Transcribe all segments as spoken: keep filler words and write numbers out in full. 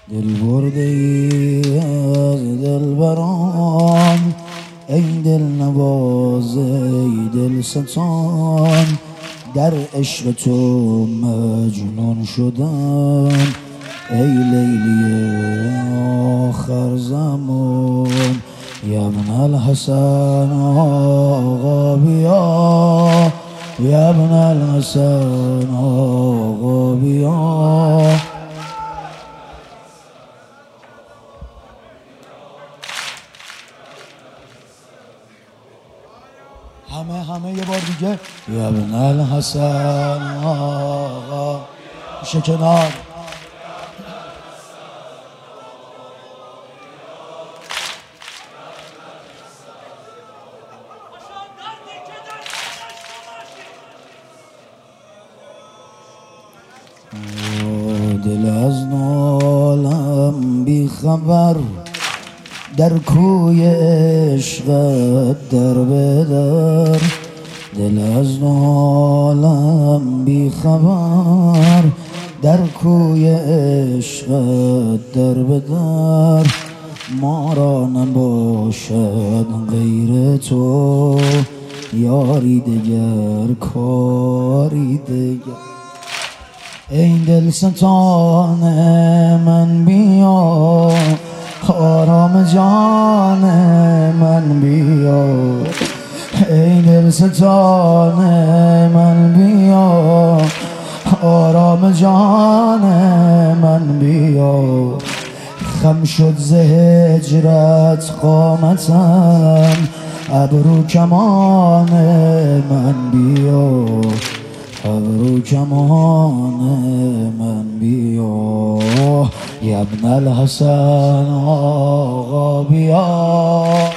دل برده ای از دلبران، ای دل نواز ای دل ستان، در عشق تو مجنون شدم ای لیلی آخر زمان. یا ابن الحسن آقا بیا، یا ابن الحسن آقا بیا. همه همه یه بار دیگه. یا ابن الحسن آقا میشه کنار. دل از نالم بی خبر، در کوی عشقت در بدر. دل از نالم بی خبر، در کوی عشقت در بدر. ما را نباشد غیر تو، یاری دگر کاری دگر. ای دل ستان من بیا، آرام جان من بیا. ای دل ستان من بیا، آرام جان من بیا. خم شد ز هجرت قامتم، ابرو کمان من بیا، ابرو کمان من بیا. یا ابن الحسن آقا بیا.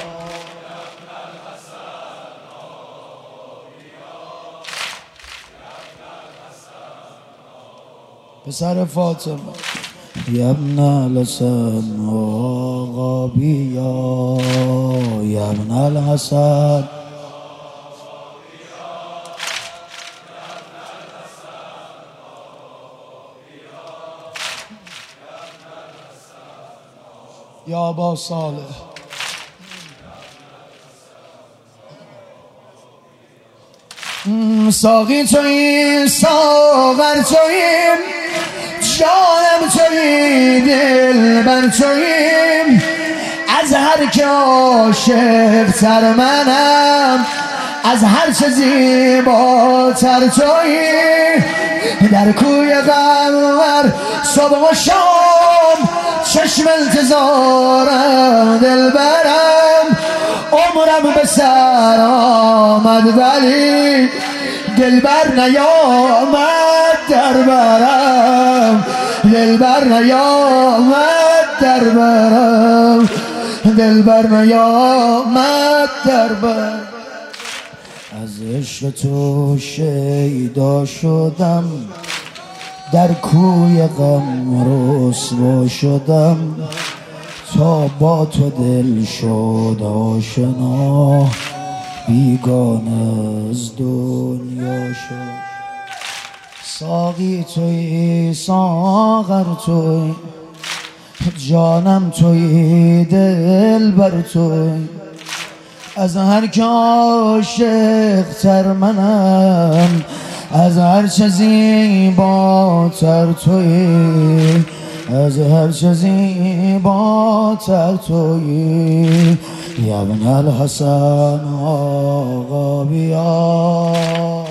پسر فاطمه. یا ابن الحسن آقا بیا، یا ابن الحسن. یا ابا صالح. ساقی تویی، ساغر تویی، جانم تویی، دلبر تویی. از هر که عاشق تر منم، از هر چه زیباتر تویی. در کوی قمر صبح و شام، چشم انتظارم دلبرم. عمرم به سر آمد ولی دلبر نیامد در برم، دلبر نیامد در برم، دلبر نیامد در برم. از عشق تو شیدا شدم، در کوی غم رسوا شدم. تا با تو دل شد آشنا، بیگانه از دنیا شد. ساقی تویی، ساغر تویی، جانم تویی، دلبر تویی. از هر که عاشق تر منم، از هر چه زیباتر تویی، از هر چه زیباتر تویی. یا ابن الحسن آقا بیا.